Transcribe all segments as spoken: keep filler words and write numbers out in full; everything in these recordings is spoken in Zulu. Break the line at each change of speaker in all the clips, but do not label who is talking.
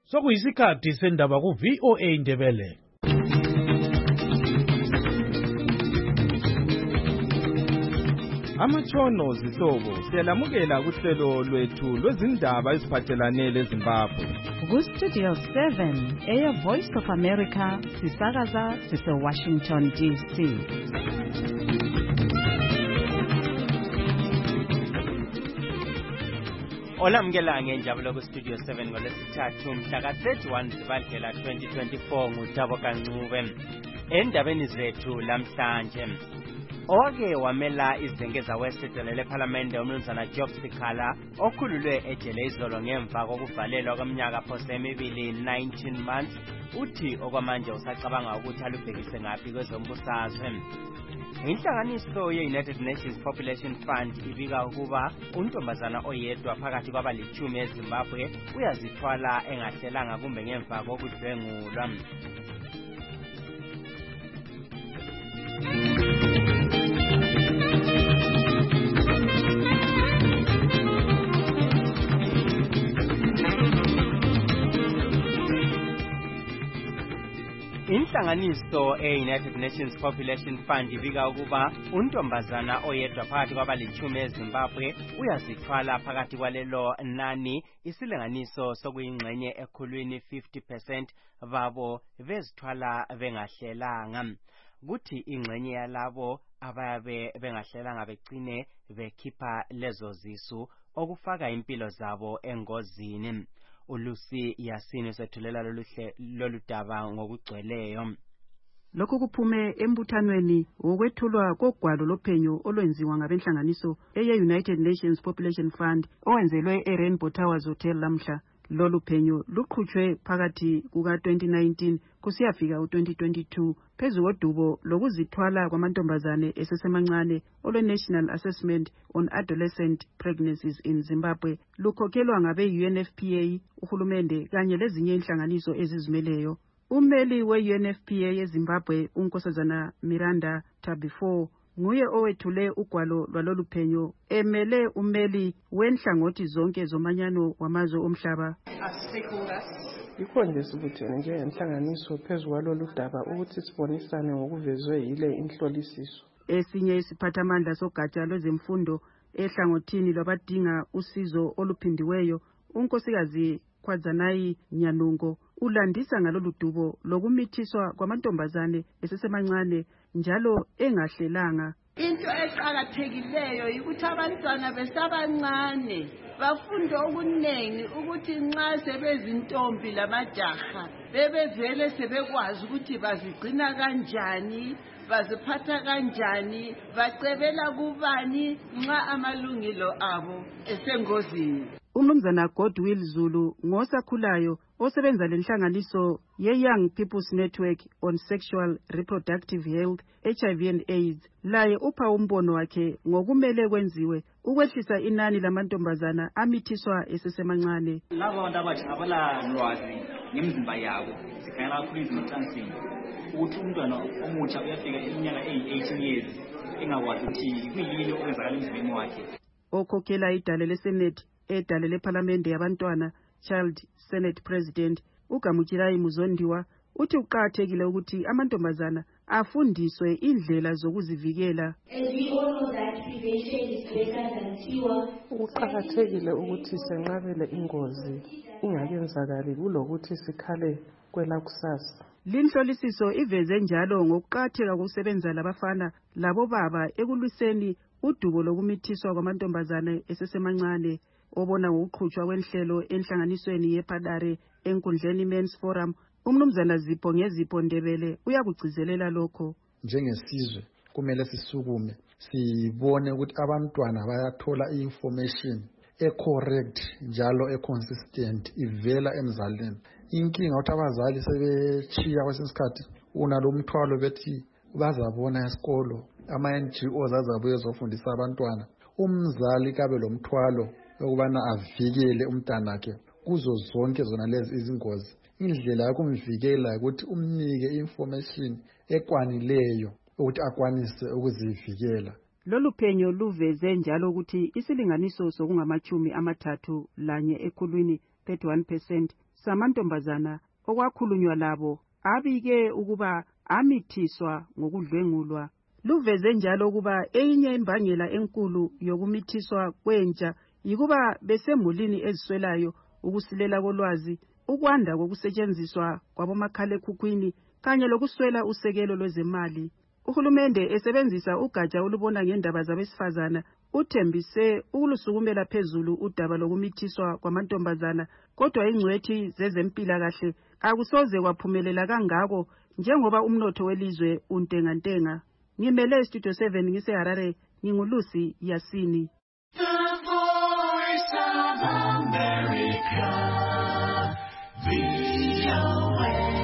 Sokuyisikhathi sendaba ku V O A Ndebele.
Amatshono zihlobo siyalamukela kuhlelo lwethu lwezindaba eziphathelane leZimbabwe.
Ku Studio seven, Air Voice of America, sisakaza sise Washington D C.
Olamukela ngenjabulo ku Studio seven ngolesithathu mhla ka thirty-one Zibandlela twenty twenty-four nguThabo Kancube. Endabeni zethu lamhlanje, Oke wamela izengeza wesidele leParliament umnumzana Job Sikhala okhululwe ejele izolo ngemva kokuvalelwa kweminyaka phose emibili nineteen months, uthi okwamanje usacabanga ukuthi alubhekise ngaphi kwezombusazwe. Inhlanganiso ye-United Nations Population Fund ibika ukuba untombazana oyedwa phakathi kwabalitshumi eZimbabwe uyazithwala engahlelanga kumbe ngemva kokudlwengulwa. Inhlanganiso e-United Nations Population Fund ibika ukuba untombazana oyedwa phakathi kwabalitshumi eZimbabwe uyazithwala phakathi kwalelo nani, isilinganiso sokuyingxenye ekhulwini fifty percent babo bezithwala bengahlelanga. Kuthi ingxenye yalabo abayabe bengahlelanga begcine bekhipha lezo zisu okufaka impilo zabo engozini. uLucy Yasini sethulela lolu daba ngokugcweleyo.
Lokhu kuphume embuthanweni wokwethulwa kogwalo lophenyo olwenziwa ngabenhlanganiso eye-United Nations Population Fund owenzelwe eRainbow Towers Hotel lamhla. Lolu phenyo luqhutshwe phakathi kuka twenty nineteen kusiyafika u twenty twenty-two phezu kodubo lokuzithwala kwamantombazane esesemancane olwe-National Assessment on Adolescent Pregnancies in Zimbabwe, lukhokhelwa ngabe-U N F P A, uhulumende kanye lezinye inhlanganiso ezizimeleyo. Ummeli we-U N F P A eZimbabwe, unkosazana Miranda Tabifo, nguye owethule ugwalo lwalolu phenyo emele ummeli wenhlangothi zonke zomanyano wamazwe omhlaba.
Yikho nje sibuthene njengenhlanganiso phezu kwalolu daba ukuthi sibonisane ngokuvezwe yile inhlolisiso.
Esinye isiphathamandla sogatsha lwezemfundo ehlangothini lwabadinga usizo oluphindiweyo, unkosikazi Khwazanayi Nyanungo, ulandisa ngalolu dubo lokumithiswa kwamantombazane esesemancane njalo engahlelanga.
Into eqakathekileyo ukuthi abantwana besabancane bafunde okuningi ukuthi nxa sebezintombi lamajaha bebevele sebekwazi ukuthi bazigcina kanjani, baziphatha kanjani, bacebela kubani nxa amalungelo abo esengozini.
Umnumzana Godwill Zulu ngosakhulayo osebenza lenhlanganiso ye-Young People's Network on Sexual Reproductive Health, H I V and AIDS, laye upha umbono wakhe ngokumele kwenziwe ukwehlisa inani lamantombazana amithiswa esesemancane.
Labo abantu abathi abala lwazi ngemizimba yabo sikhangela kakhulu izinhlanzini ukuthi umntwana omutsha uyafika iminyaka eyi-eighteen years engakwazi ukuthi kuyini okwenzakala emzimbeni wakhe.
Okhokhela idale leSenate edale leParliamente yabantwana, Child Senate President uGamukirayi Muzondiwa, uthi uqakathekile ukuthi amantombazana afundiswe indlela zokuzivikela.
Uqakathekile ukuthi senqabele ingozi ingakenzakali kulokuthi sikhale kwelakusasa.
Linhlolisiso iveze njalo ngokuqakatheka kokusebenza labafana labo baba ekulwiseni udubo lokumithiswa kwamantombazane esesemancane. Obona ngokuqhutshwa kwenhlelo enhlanganisweni yePadare enkundleni Men's Forum, umnumzana Zipho Ngezipho Ndebele uyakugcizelela lokho.
Njengesizwe kumele sisukume sibone ukuthi abantwana bayathola information ecorrect njalo econsistent ivela emzalini. Inkinga ukuthi abazali sebechiya kwesinsikhathi unalomthwalo bethi bazabona esikolo ama-N G Os azabuye ezofundisa abantwana. Umzali kabe lomthwalo ukubana avikele umntanakhe kuzo zonke zona lezi izingozi. Indlela yokumvikela ukuthi umnike information ekwanileyo ukuthi akwanise ukuzivikela.
Lolu phenyo luveze njalo ukuthi isilinganiso sokungamachumi amathathu lanye ekhulwini thirty-one percent samantombazana okwakhulunywa labo abike ukuba amithiswa ngokudlwengulwa. Luveze njalo ukuba eyinye imbangela enkulu yokumithiswa kwentsha yikuba besemulini eziswelayo ukusilela kolwazi, ukwanda kokusetshenziswa kwabomakhalekhukhwini kanye lokuswela usekelo lwezemali. Uhulumende esebenzisa ugatsha olubona ngendaba zabesifazana uthembise ukulusukumela phezulu udaba lokumithiswa kwamantombazana, kodwa ingcwethi zezempilakahle akusoze kwaphumelela kangako njengoba umnotho welizwe untengantenga. Ngimele Studio seven ngiseHarare, ngingulusi Yasini.
The Voice of America, V O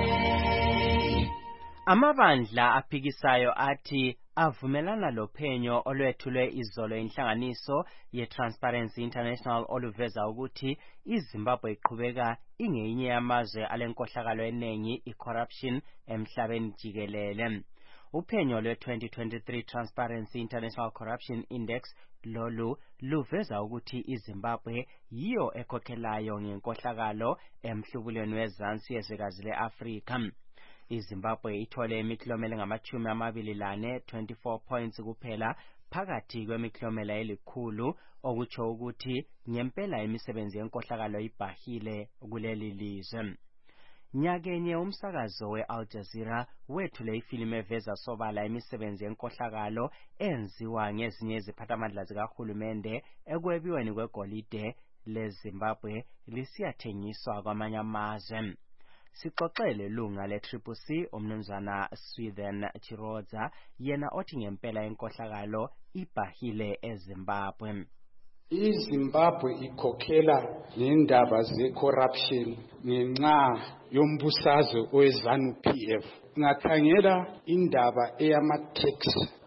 A.
Amabandla aphikisayo athi avumelana lophenyo olwethulwe izolo inhlanganiso ye-Transparency International oluveza ukuthi iZimbabwe iqhubeka ingeyinye yamazwe alenkohlakalo eningi i-corruption emhlabeni jikelele. Uphenyo lwe-twenty twenty-three Transparency International Corruption Index lolu luveza ukuthi iZimbabwe yiyo ekhokhelayo ngenkohlakalo emhlubulweni wezansi yezwekazi le-Afrika. iZimbabwe ithole imiklomelo ngamachumi amabili lane twenty-four points kuphela phakathi kwemiklomelo elikhulu, okutsho ukuthi ngempela imisebenzi yenkohlakalo ibhahile kuleli lizwe. Nyakenye umsakazo we-Al Jazeera wethule ifilimu eveza sobala imisebenzi yenkohlakalo enziwa ngezinye iziphathamandla zikahulumende ekwebiweni kwegolide leZimbabwe lisiyathengiswa kwamanye amazwe. Sixoxele lunga le-Triple C umnumzana Swithen Chirodza yena othi ngempela inkohlakalo ibhahile eZimbabwe.
iZimbabwe ikhokhela ngendaba ze-corruption ngenxa yombusazwe owe-ZANU P F. Ngakhangela indaba eyama-tax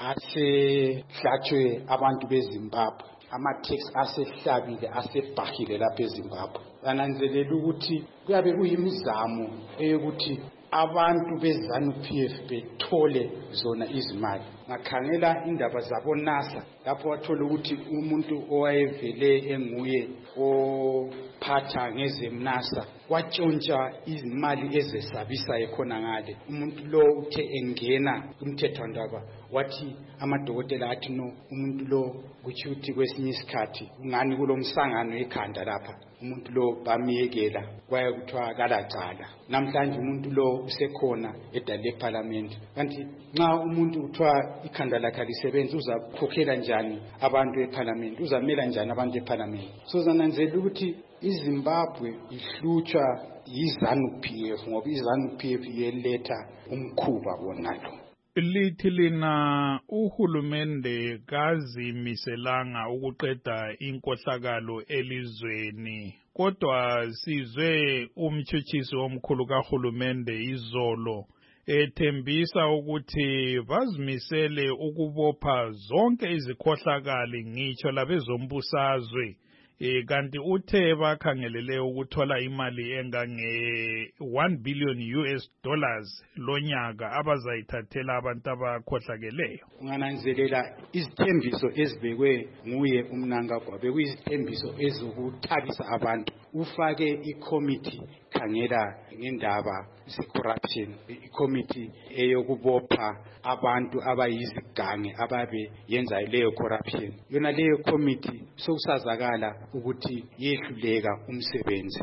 asehlatshwe abantu beZimbabwe, ama-tax asehlabile asebhahile lapha eZimbabwe. Bananzelela ukuthi kuyabe kuyimizamo eyokuthi abantu beZANU P F bethole zona izimali. Ngakhangela indaba zabo NASA lapho wathola ukuthi umuntu owayevele enguye ophatha ngezemnasa watshontsha izimali ezesabisa ekhona ngale. Umuntu lo uthe engena kumthethwandaba wathi amadokotela athi no, umuntu lo kuthi uthi kwesinye isikhathi ngani kulomsangano ekhanda lapha, umuntu lo bamiyekela kwaye kuthiwa kalacala. Namhlanje umuntu lo usekhona edale eParliament. Kanti nxa umuntu kuthiwa ikhanda lakhe lisebenza uzakhokhela njani abantu eParliament, uzamela njani abantu eParliament? So zananzela ukuthi iZimbabwe ihlutshwa yiZANU P F ngoba iZANU P F yeletha umkhuba wonalo.
Lithi lina uhulumende kazimiselanga ukuqeda inkohlakalo elizweni, kodwa sizwe umtshutshisi omkhulu kahulumende izolo ethembisa ukuthi bazimisele ukubopha zonke izikhohlakali ngitsho labezombusazwe. E, kanti uthe bakhangelele ukuthola imali engange one billion U S dollars lonyaka abazayithathela abantu abakhohlakeleyo.
Ungananzelela izithembiso ezibekwe nguye uMnangagwa bekuyizithembiso ezokuthabisa abantu. Ufake i-committee khangela ngendaba ze-corruption, i-committee eyokubopha abantu abayizigange ababe yenza leyo corruption. Yona leyo committee sokusazakala ukuthi yehluleka umsebenzi.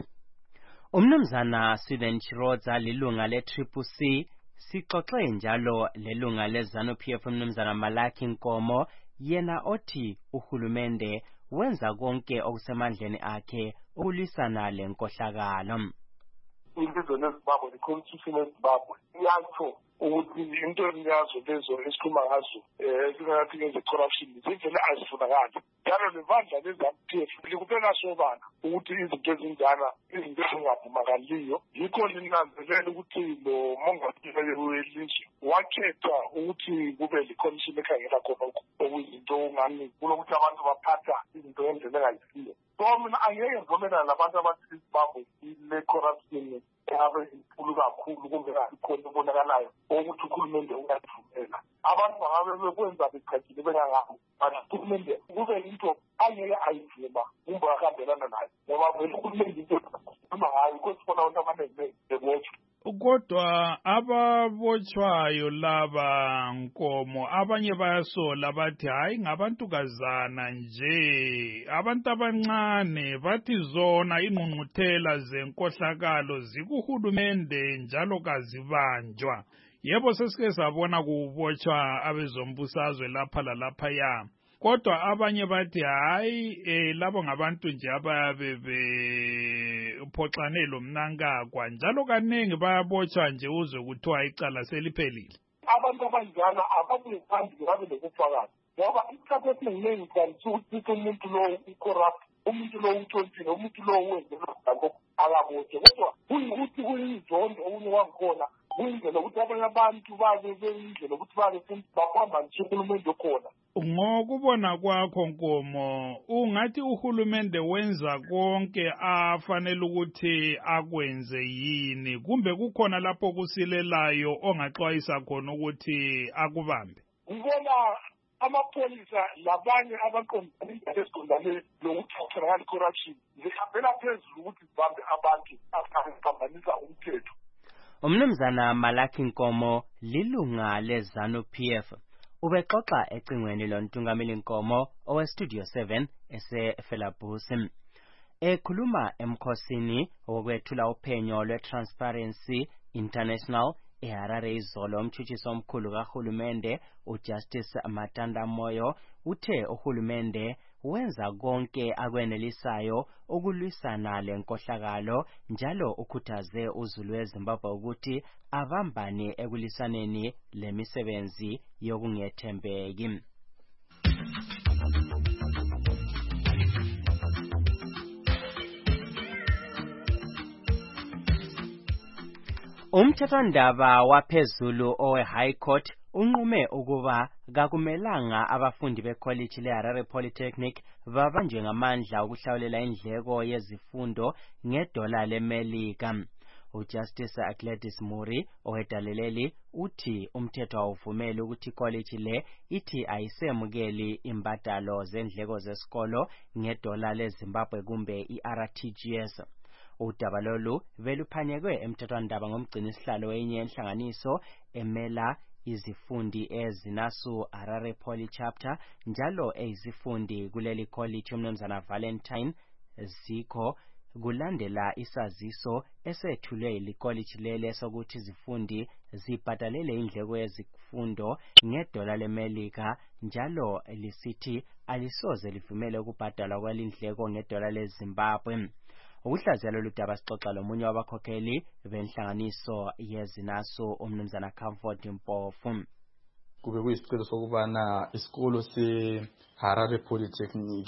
Umnumzana Swithen Chirodza lilunga le-Triple C sixoxe njalo lelunga le-ZANU P F umnumzana Malaki Nkomo yena othi uhulumende wenza konke okusemandleni akhe ukulwisana lenkohlakalo.
Ilizwe leZimbabwe, the-Constitution yeZimbabwe iyatsho ukuthi into yazo lezo esikhuluma ngazo ezingathi ngeze-corruption zivele azifunakali. Njalo lebandla le-ZANU P F likubeka sobala ukuthi izinto ezinjana, izinto ezingavumakaliyo. Yikho linanzelela ukuthi lo mongameli welizwe wakhetha ukuthi kube le-commission ekhangela khonokho okuyizinto ongani kulokuthi abantu baphatha izinto ngendlela engayisiyo. So mina angeke ngivumelana nabantu abathi iZimbabwe ile-corruption engabe inkulu kakhulu kumbe ikhona ebonakalayo ukuthi uhulumende uyayivumela. Abantu bangabe bekwenza becatshile bengangabo, but uhulumende kube into angeke ayivuma kumbe akahambelana nayo, ngoba vele uhulumende into uma ngayo kusifuna abantu abaningi bebotshwa.
Kodwa ababotshwayo laba Nkomo abanye bayasola bathi hayi ngabantukazana nje, abantu abancane, bathi zona ingqungquthela zenkohlakalo zikuhulumende njalo kazibanjwa. Yebo sesike sabona kubotshwa abezombusazwe lapha lalaphaya, kodwa abanye bathi hayi eh labo ngabantu nje abayabe bephoxane lo mnankagwa, njalo kaningi bayabotshwa nje uzwe kuthiwa icala seliphelile.
Abantu abanjalo ababuyiphambili babe lokufakazi, ngoba isikhathi esiningi kanti ukuthi umuntu lo ucorrupt, umuntu lo utshontshile, umuntu lo wenze lokho akabotshwe, kodwa kuyikuthi kuyizondo okunye wangikhona kuyindlela ukuthi abanye abantu babe beyindlela ukuthi babe bahamba nje uhulumende okhona.
Ngokubona kwakho Nkomo, ungathi uhulumende wenza konke afanele ukuthi akwenze yini, kumbe kukhona lapho kusilelayo ongaxwayisa khona ukuthi akubambe?
Ngibona amapholisa labanye abaqondana indaba esiqondane lokuthathela corruption zihambela phezulu ukuthi zibambe abantu abaphambanisa umthetho.
Umnumzana Malaki Nkomo lilunga leZanu-P F ubexoxa ecingweni lontungameli Nkomo owestudio seven eseFelabusi. Ekhuluma emkhosini wokwethula uphenyo lwe-Transparency International eHarare izolo, umtshutshisi omkhulu kahulumende uJustice Matanda Moyo uthe uhulumende wenza konke akwenelisayo ukulwisana lenkohlakalo, njalo ukhuthaze uzulu weZimbabwe ukuthi abambane ekulisaneni lemisebenzi yokungethembeki. Umthethwandaba waphezulu owe High Court unqume ukuba kakumelanga abafundi becollege leHarare Polytechnic babanjwe ngamandla ukuhlawulela indleko yezifundo ngedola leMelika. uJustice Gladys Muri owedaleleli uthi umthetho awuvumeli ukuthi college le ithi ayisemukeli imbadalo zendleko zesikolo ngedola leZimbabwe kumbe iR T G S. Udaba lolu beluphanyekwe emthethwandaba ngomgcini sihlalo wenye inhlanganiso emela izifundi ezinasu Harare Poly chapter njalo ezifundi kuleli college umnumzana Valentine Ziko, kulandela isaziso esethulwe licollege lele sokuthi izifundi zibhadalele indleko yezifundo ngedola leMelika, njalo lisithi alisoze livumele ukubhadalwa kwalindleko ngedola leZimbabwe. Ukuhlaziya lolu daba sixoxa lomunye wabakhokheli benhlanganiso yezinaso umnumzana Comfort Mpofu.
Kube kuyisicelo sokubana isikolo seHarare Polytechnic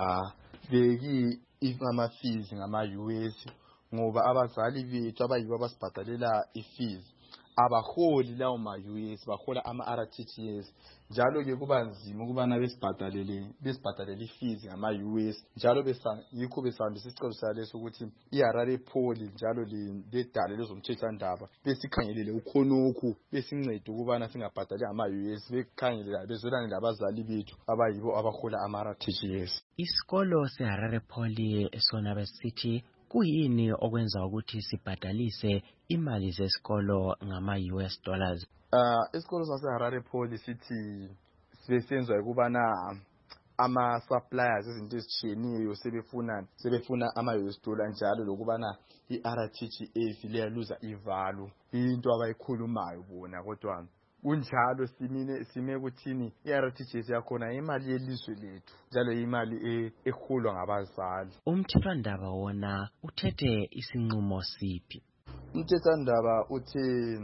singabeki ama fees ngama U S ngoba abazali bethu abayibo abasibhadalela ifees abaholi lawo ma U S bahola ama R T G S, njalo ke kuba nzima ukubana besibhadalele besibhadalele ifees ngama U S, njalo besa yikho besihambisa isicelo saleso ukuthi iHarare Poly njalo ledale lezomthethwandaba besikhangelele ukhonokhu besincede ukubana singabhadali ama U S, bekhangelele bezolana labazali bethu abayibo abahola ama R T G S.
Isikolo seHarare Poly sona besithi kuyini okwenza ukuthi sibhadalise imali zesikolo ngama U S dollars?
Uh, isikolo saseHarare Poly sithi sibesenzwa ukubana ama suppliers izinto ezitshiyeneyo sebefuna sebefuna ama U S dollar, njalo lokubana iR T G S liyaluza ivalue, into abayikhulumayo bona, kodwa kunjalo simine sime kuthini iR T G S yakhona imali yelizwe lethu, njalo imali ehulwa ngabazali.
Umthethwandaba wona uthethe isinqumo siphi?
Umthethwandaba uthi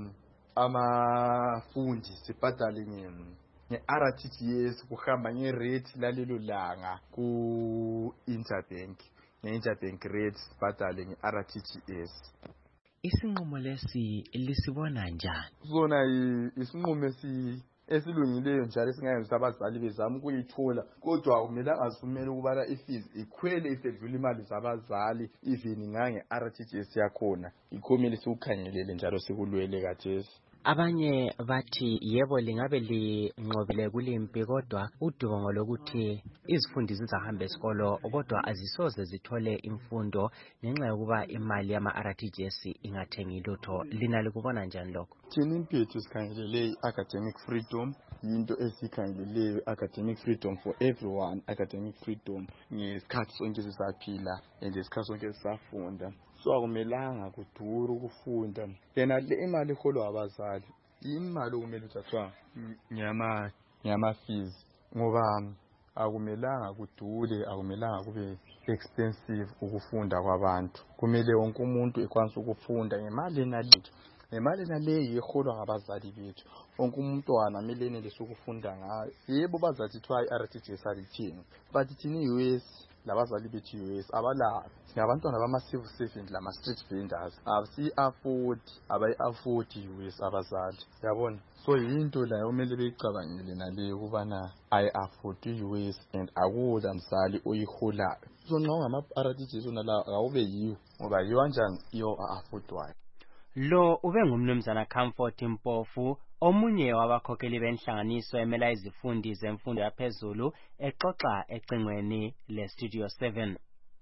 amafundi sibhadale nge-R T G S kuhamba nge-rate lalelo langa ku interbank, nge-interbank rate sibhadale nge-R T G S.
Isinqumo lesi lisibona njani?
Sona isinqumo esi esilungileyo njalo esingayenza abazali bezama ukuyithola kodwa akumelanga asumele ukubana ifees ikhwele isedlula imali zabazali even ngange R T G S yakhona ikhomile sikukhangelele njalo sikulwele kathesi.
Abanye bathi yebo lingabe linqobile kulimpi kodwa udubongo lokuthi izifundi zizahamba esikolo kodwa azisoze zithole imfundo ngenxa yokuba imali yama R T G S ingathengi lutho. Lina likubona njani lokho?
Thina impethu sikhangelele academic freedom, into esikhangeleleyo academic freedom for everyone, academic freedom ngesikhathi sonke sisaphila and ngesikhathi sonke sisafunda. So akumelanga kuduru ukufunda. Yena le imali eholwa abazali imali okumele uthathwa nyama nyama fees ngoba akumelanga kudule, akumelanga kube expensive ukufunda kwabantu. Kumele wonke umuntu ekwanisa ukufunda ngemali enalito. Nemali naleyi eholwa ngabazali bethu. Wonke umntwana kumele enelise ukufunda ngayo. Yebo bazathi try R T G S alithini. But thina U S labazali bethu U S abala ngabantwana bama civil servant lama street vendors abasi afford abayi afford U S abazali yabona. So into la kumele beyicabangile naleyo kubana I afford U S and akuza msali oyiholayo. So nxa ngama R T G S nala awube yiwo ngoba yiwa njani iyo affordwayo.
Lo ube ngumnumzana Comfort Mpofu omunye wabakhokheli benhlanganiso emela izifundi zemfundo yaphezulu exoxa ecingweni le Studio seven.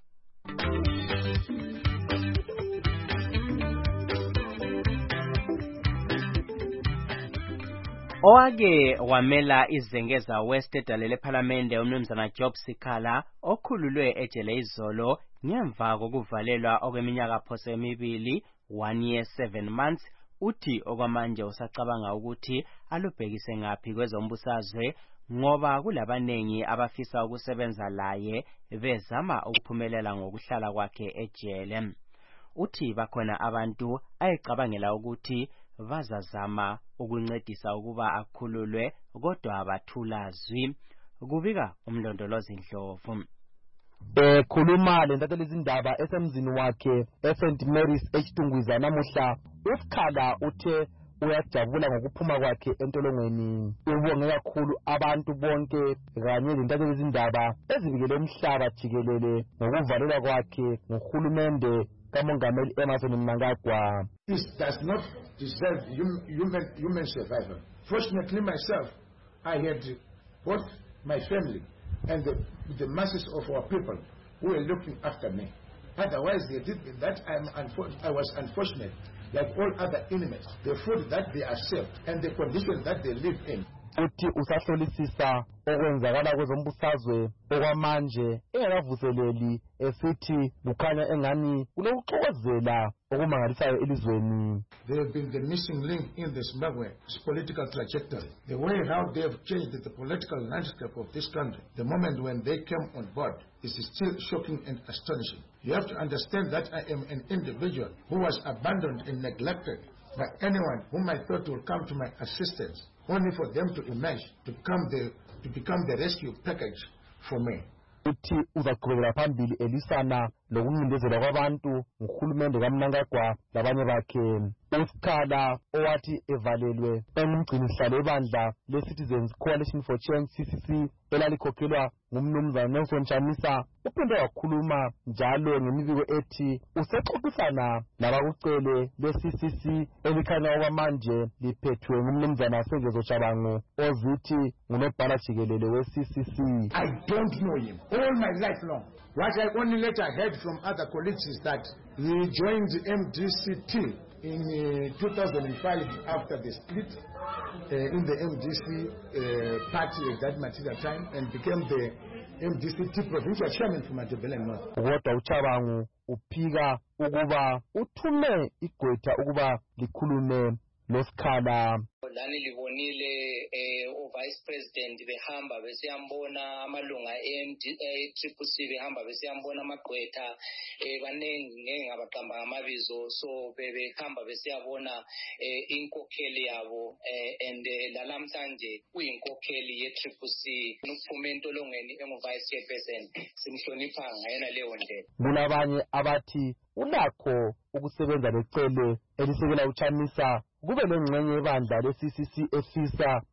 Owake wamela izengeza West edalele parliament umnumzana Job Sikhala okhululwe ejele izolo ngemva kokuvalelwa okweminyaka phose emibili one year seven months. Uthi okwamanje usacabanga ukuthi alubhekise ngapi kwezombusazwe ngoba kulabanengi abafisa ukusebenza laye bezama ukuphumelela ngokuhlala kwakhe ejele. Uthi bakhona abantu ayicabangela ukuthi bazazama ukuncedisa ukuba akhululwe kodwa abathula zwi. Kubika umlondolozi Ndlovu.
Eh khuluma lentatheli izindaba esemzini wakhe eSaint Mary's eChitungwiza namuhla uSikhala uthe uyajabula ngokuphuma kwakhe entolongweni. Ubonge kakhulu abantu bonke kanye lentatheli izindaba ezibikele umhlaba jikelele ngokuvalelwa kwakhe nguhulumende kaMongameli Emmerson Mnangagwa.
This does not deserve human human survival. Fortunately myself, I had both my family and the, the masses of our people who were looking after me. Otherwise, they did that. I'm I was unfortunate, like all other inmates. The food that they are served and the conditions that they live in.
Uthi usahlolisisa okwenzakala kwezombusazwe okwamanje engakavuseleli esithi bukhanya engani kulokuxokozela okumangalisayo elizweni.
They have been the missing link in the Zimbabwe's political trajectory. The way how they have changed the political landscape of this country, the moment when they came on board, is still shocking and astonishing. You have to understand that I am an individual who was abandoned and neglected by anyone whom I thought would come to my assistance, only for them to emerge, to become the, to become the rescue package for me.
Uthi uzaqhubekela phambili elisana lokuncindezela kwabantu nguhulumende kaMnangagwa labanye bakhe. uSikhala owathi evalelwe engumgcinisihlalo ebandla le-Citizens Coalition for Change C C C elalikhokhelwa ngumnumzana Nelson Chamisa uphinde wakhuluma njalo ngemibiko ethi usexoxisana nabakucele le-C C C elikhanya okwamanje liphethwe ngumnumzana Sengezo Shabangu ozithi ngunobhala jikelele we-C C C.
I don't know him all my life long. What I only later heard from other colleagues is that he joined M D C T in uh, two thousand five after the split uh, in the M D C uh, party at that material time and became the M D C T provincial chairman for Matabele North.
Kodwa uChabangu uphika ukuba uthume igqwetha ukuba likhulume loSikhala.
Lani libonile eh vice president behamba besiyambona amalunga e Triple C behamba besiyambona amagqwetha eh banengi ngeke ngabaqamba ngamabizo so bebehamba besiyabona eh inkokheli yabo eh and lalamhlanje uyinkokheli ye Triple C uphume entolongweni engu vice chairperson simhlonipha ngayena leyo ndlela.
Kulabanye abathi ulakho ukusebenza lecele elisekela uChamisa kube lengcenye ebandla le-C C C efisa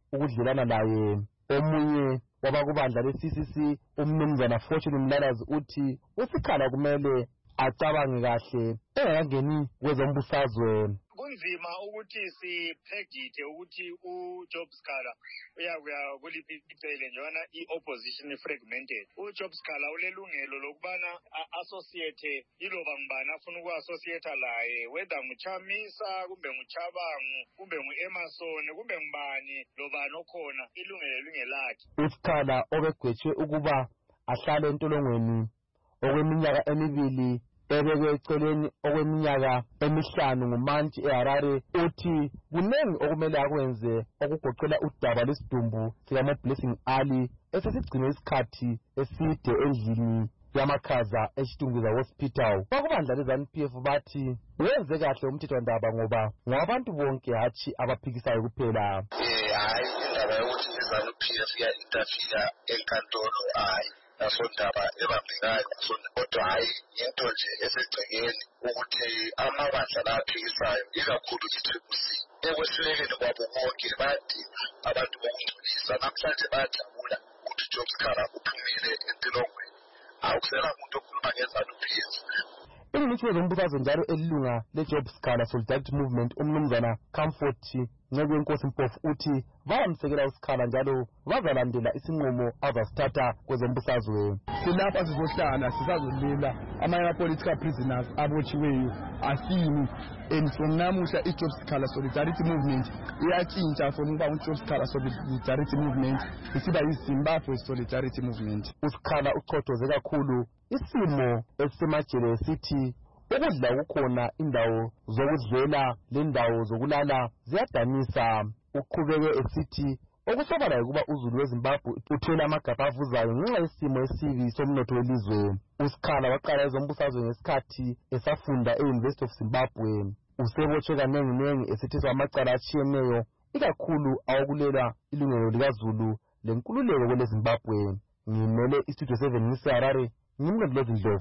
ukudlelana laye. Omunye wabakubandla le-C C C umnumzana Fortune Mlalazi uthi uSikhala kumele acabange kahle engakangeni kwezombusazwe.
Kunzima ukuthi sipredict ukuthi uJob Sikhala uyakuya kuliphi icele njengana i-opposition fragmented. uJob Sikhala ulelungelo lokubana associate iloba ngibani afuna uku-associate laye, whether nguChamisa kumbe nguChabangu kumbe ngu-Emerson kumbe ngibani lobani okhona, ilungelo lingelakhe.
uSikhala obegwetshwe ukuba ahlale entolongweni okweminyaka emibili ebekwe eceleni okweminyaka emihlanu ngumantshi eHarare uthi kunengi okumele akwenze okugoqela udaba lwesidumbu sikaMoblessing Ali esesigcine isikhathi eside endlini yamakhaza eChitungwiza Hospital. Bakubandla le-ZANU P F bathi wenze kahle umthethwandaba ngoba ngabantu bonke hatshi abaphikisayo kuphela.
Eh hayi indaba yokuthi i-ZANU P F ya-interfere enkantolo hayi nasondaba ebambekayo kodwa hayi into nje esegcekeni ukuthi amabandla la aphikisayo ikakhulu i-Triple C ekweswelekeni kwabo bonke bathi abantu bokungcolisa namhlanje bayajabula ukuthi uJob Sikhala uphumile entolongweni. Awukusela umuntu okhuluma nge-ZANU P F.
Ingqitshwa zombusazwe njalo elilunga le-Job Sikhala Solidarity Movement umnumzana Comfort Nceke Nkosi Mpofu uthi bayamsekela uSikhala njalo bazalandela isinqumo azasithatha kwezombusazwe.
Silapha sizohlala sizazolila ama-political prisoners abotshiweyo asini, and from namuhla i-Job Sikhala Solidarity Movement iyatshintsha from ukuba u-Job Sikhala Solidarity Movement isiba yi-Zimbabwe Solidarity Movement.
uSikhala uchotoze kakhulu isimo esisemajele sithi ukudla kukhona indawo zokudlela lendawo zokulala ziyadanisa. Uqhubeke esithi okusobala ukuba uzulu weZimbabwe uthola amagabha avuzayo ngenxa yesimo esibi somnotho welizwe. uSikhala waqala ezombusazwe ngesikhathi esafunda e-University of Zimbabwe. Usebotshwe kanenginengi esetheswa amacala atshiyeneyo ikakhulu awokulela ilungelo likaZulu lenkululeko kwele Zimbabwe. Ngimele istudio seven ngiseHarare, ngimlondolozi Ndlovu.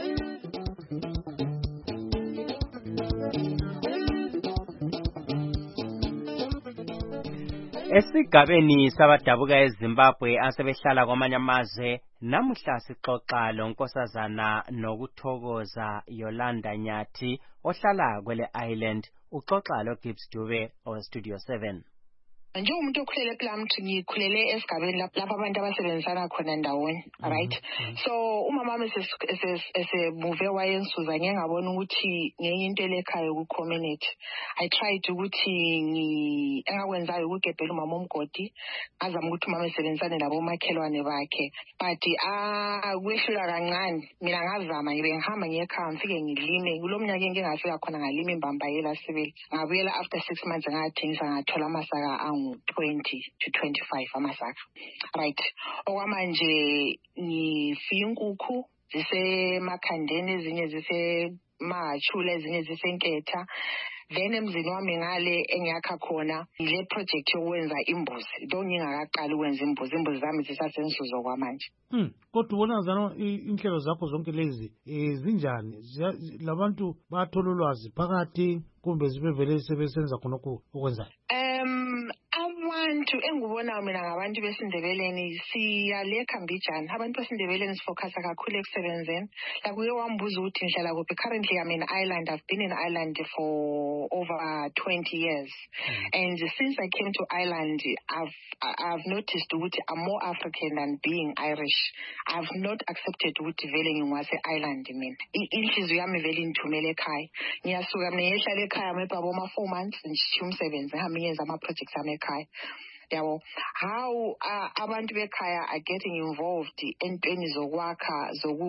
Esigabeni sabadabuka eZimbabwe asebehlala kwamanye amazwe namuhla sixoxa lonkosazana nokuthokoza Yolanda Nyathi ohlala kwele island. Uxoxa lo Gibbs Dube o Studio seven.
Njengomuntu okhulele ePlumtree ngikhulele esigabeni lapha abantu abasebenzisana khona ndawonye, right? So umama wami esemuve wayensuza ngeke ngabona ukuthi ngenye into elekhaya ku community. I tried ukuthi ngi engakwenzayo ukugebhela umama omgodi, azama ukuthi umama esebenzisane labo makhelwane bakhe. But ah kwehlula kancane mina ngazama ngibe ngihamba ngekhaya ngifike ngilime. Kulomnyaka ngeke ngafika khona ngalima imbamba yela sibili. Ngabuyela after six months ngathengisa ngathola amasaka angu twenty to twenty-five amasaka, right? Okwamanje ngifiya inkukhu zisemakhandeni, ezinye zisemachule, ezinye zisenketha. Then emzini wami ngale engiyakha khona ile project yokwenza imbuzi. Lo ngingakaqali ukwenza imbuzi, imbuzi zami zisasensuzo kwamanje.
Hmm, kodwa ubona zana inhlelo zakho zonke lezi eh zinjani? Labantu bathola ulwazi phakathi kumbe zibevele sebesenza khonokho okwenzayo?
Um abantu engubona mina ngabantu besindebeleni siyalekha mbijana. Abantu besindebeleni sifocusa kakhulu ekusebenzeni. La kuye wambuza ukuthi ngihlala kuphi. Currently I'm in Ireland. I've been in Ireland for over twenty years. Mm. And since I came to Ireland, I've I've noticed ukuthi I'm more African than being Irish. I've not accepted ukuthi vele ngingwase Ireland mina. Inhliziyo yami vele inthumele ekhaya. Ngiyasuka mina ngihlala ekhaya mebaba ma four months ngishiya umsebenzi ngihamba ngenza ama projects ami ekhaya. Yabo, how uh, abantu bekhaya are getting involved entweni zokwakha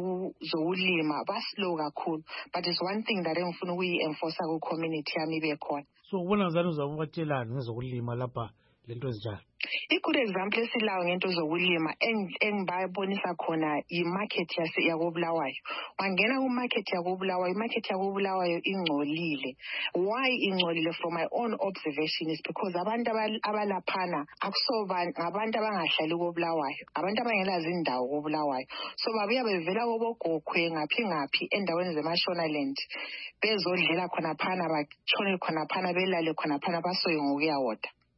zokulima baslow kakhulu, but it's one thing that engifuna ukuyi-enforce ku community yami bekhona.
So ubona njalo uzakubatshelana ngezokulima lapha lento ezinjalo?
I-good example esilayo ngento zokulima engibayibonisa khona i-market yakobulawayo. Wangena ku-market yakobulawayo, i-market yakobulawayo ingcolile. Why ingcolile? From my own observation is because abantu abalaphana akusoba ngabantu abangahlali kobulawayo, abantu abangelazi indawo kobulawayo. So babuya bevela kobogokhwe ngaphi ngaphi endaweni zemashonaland bezodlela khona phana batshone khona phana belale khona phana basoye ngokuyawoda.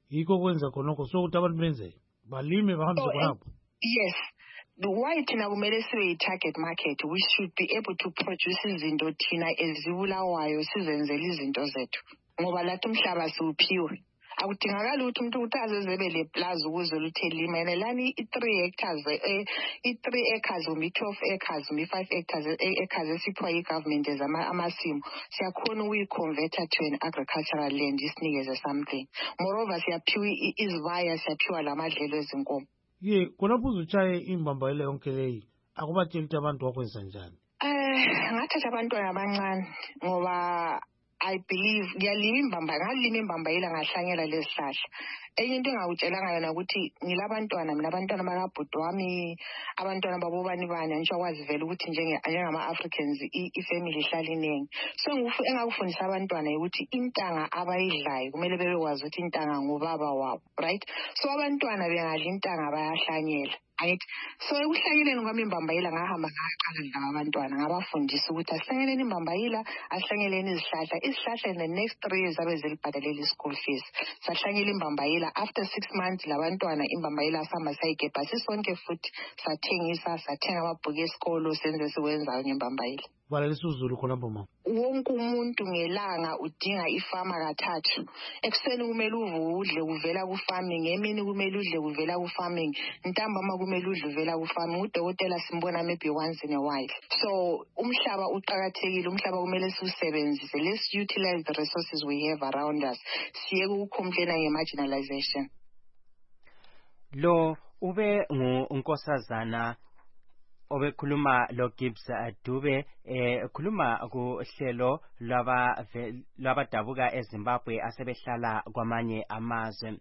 yikho kwenza khonokho so ukuthi abantu benze balime bahambise khonapho.
Yes. Why thina kumele sibe yi-target market? We should be able to produce izinto thina ezibulawayo sizenzele izinto zethu ngoba lathi umhlaba siwuphiwe. Akudingakala ukuthi umuntu ukuthi azezebe le plaza ukuze luthe lima lani i-three hectares i-three acres umi twelve acres umi five hectares acres esiphiwa yi-government as amasimu siyakhona ukuyi-converta to an agricultural land isinikeze something. Moreover siyaphiwa izivaya siyaphiwa lamadlelo ezinkomo.
Ye khonapho uzutshaye imbambayile yonke leyi akubatshela ukuthi abantu wakwenza njani?
Eh ngathatha abantwana abancane ngoba I believe ngiyalima imbamba ngalima imbambayila ngahlanyela lesihlahla. Enye into engawutshelanga yona ukuthi ngilabantwana mina abantwana bakabhuti wami abantwana babobani bani ngisho kwazi vele ukuthi njenge njengama Africans ifamily ihlala inengi. So ngufu engakufundisa abantwana ukuthi intanga abayidlayo kumele bebekwazi ukuthi intanga ngubaba wabo, right? So abantwana bengadla intanga bayahlanyela. Right. So ekuhlanyeleni kwami imbambayila ngahamba ngaqala ndaba abantwana ngabafundisa ukuthi asihlanyeleni imbambayila asihlanyeleni izihlahla izihlahla in the next three years abe zilibhadalela i-school fees. Sahlanyela imbambayila after six months labantwana imbambayila asamba sayigebha sisonke futhi sathengisa sathenga amabhuku esikolo senze siwenzayo ngembambayila.
Balalisa uZulu khonapho mama.
Wonke umuntu ngelanga udinga ifama kathathu. Ekuseni kumele udle kuvela ku-farming, emini kumele udle kuvela ku-farming, ntambama kumele udle uvela ku-farming. Udokotela simbona maybe once in a while. So umhlaba uqakathekile, umhlaba kumele siwusebenzise. Let's utilize the resources we have around us. Siye ukucomplaina nge-marginalization.
Lo ube ngunkosazana obekhuluma lo Gibbs Dube eh khuluma kuhlelo lwaba lwabadabuka eZimbabwe asebehlala kwamanye amazwe.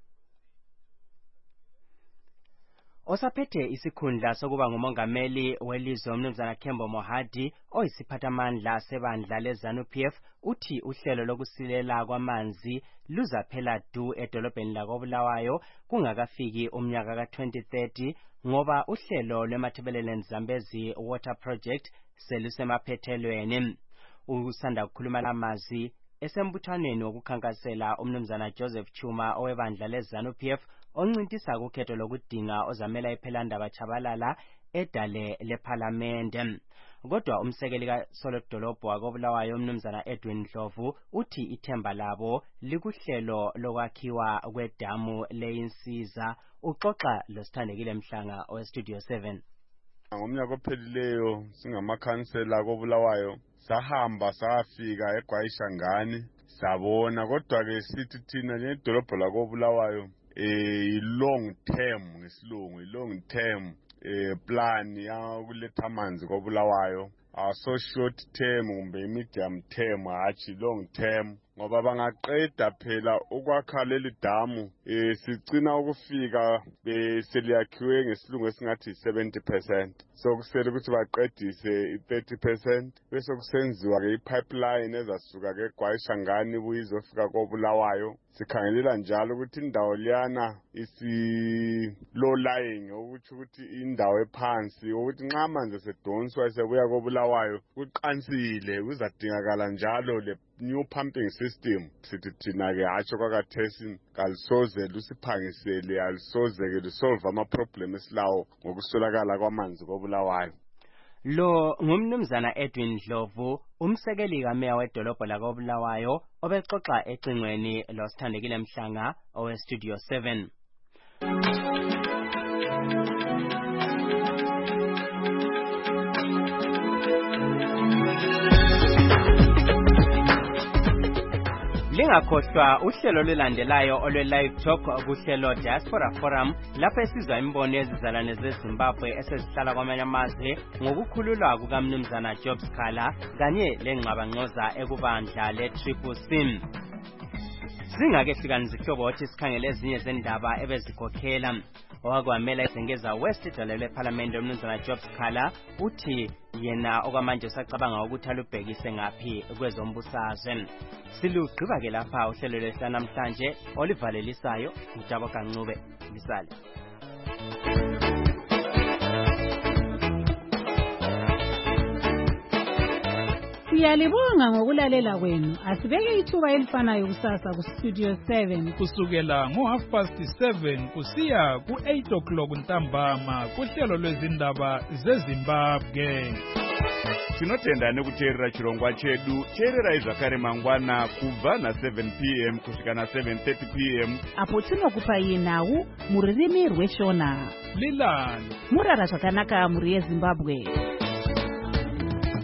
Osaphethe isikhundla sokuba ngumongameli welizwe umnumzana Kembo Mohadi oyisiphathamandla sebandla leZANU-P F uthi uhlelo lokusilela kwamanzi luzaphela du edolobheni lakoBulawayo kungakafiki umnyaka ka twenty thirty ngoba uhlelo lweMatabeleland Zambezi Water Project selusemaphethelweni. Usanda ukukhuluma lamazwi esembuthanweni wokukhankasela umnumzana Joseph Chuma owebandla leZANU-P F oncintisa kukhetho lokudinga ozamela iphelandaba Chabalala edale leParliament. Kodwa umsekeli kaSolodolobho wakoBulawayo umnumzana Edwin Ndlovu uthi ithemba labo likuhlelo lokwakhiwa kwedamu leyinsiza. Uxoxa losithandekile Mhlanga oweStudio seven.
Ngomnyaka ophelileyo singamakhansela koBulawayo sahamba safika eGwayishangani sabona kodwa ke sithi thina nedolobho lakoBulawayo eh long term ngesilungu long term eh plan ya kuletha amanzi koBulawayo aso short term kumbe medium term hachi long term ngoba bangaqeda phela ukwakha leli damu eh sicina ukufika beseliyakhiwe ngesilungu esingathi seventy percent so kusele ukuthi baqedise thirty percent bese kusenziwa ke ipipeline ezasuka ke eGwayishangani buyizofika koBulawayo. Sikhangelela njalo ukuthi indawo liyana isi low lying ukuthi ukuthi indawo ephansi ukuthi nxa amanzi esedonswa esebuya koBulawayo kuqansile kuzadingakala njalo le new pumping system. Sithi thina ke hatsho kwakathesi kalisoze lusiphangisele alisoze ke lisolve ama problem esilawo ngokusolakala kwamanzi koBulawayo.
Lo ngumnumzana Edwin Ndlovu umsekeli kameya wedolobho lakoBulawayo obexoxa ecingweni losithandekile Mhlanga oweStudio seven. Lingakhohlwa uhlelo lulandelayo olwe live talk kuhlelo Diaspora Forum lapho esizwa imbono yezizalwane zeZimbabwe esezihlala kwamanye amazwe ngokukhululwa kukaMnumzana Job Sikhala kanye lengxabangxoza ekubandla le-Triple C. Singake hlukani zihlobo othi sikhangele ezinye zendaba ebezikhokhela. Owakwamela izengeza West edale leParliament umnumzana Job Sikhala uthi yena okwamanje usacabanga ukuthi alubhekise ngaphi kwezombusazwe. Silugqiba ke lapha uhlelo lwethu namhlanje olivalelisayo uJabo Kancube lisale.
Siyalibonga ngokulalela kwenu. Asibeke ithuba elifanayo kusasa ku Studio seven
kusukela ngo half past seven kusiya ku eight o'clock ntambama kuhlelo lwezindaba zeZimbabwe.
Tinotenda kuteerera chirongwa chedu. Teererai zvakare mangwana kubva na seven p m kusvika na seven thirty p m
apo tinokupai nhau mururimi rweshona.
Lilani
murara zvakanaka muri yeZimbabwe.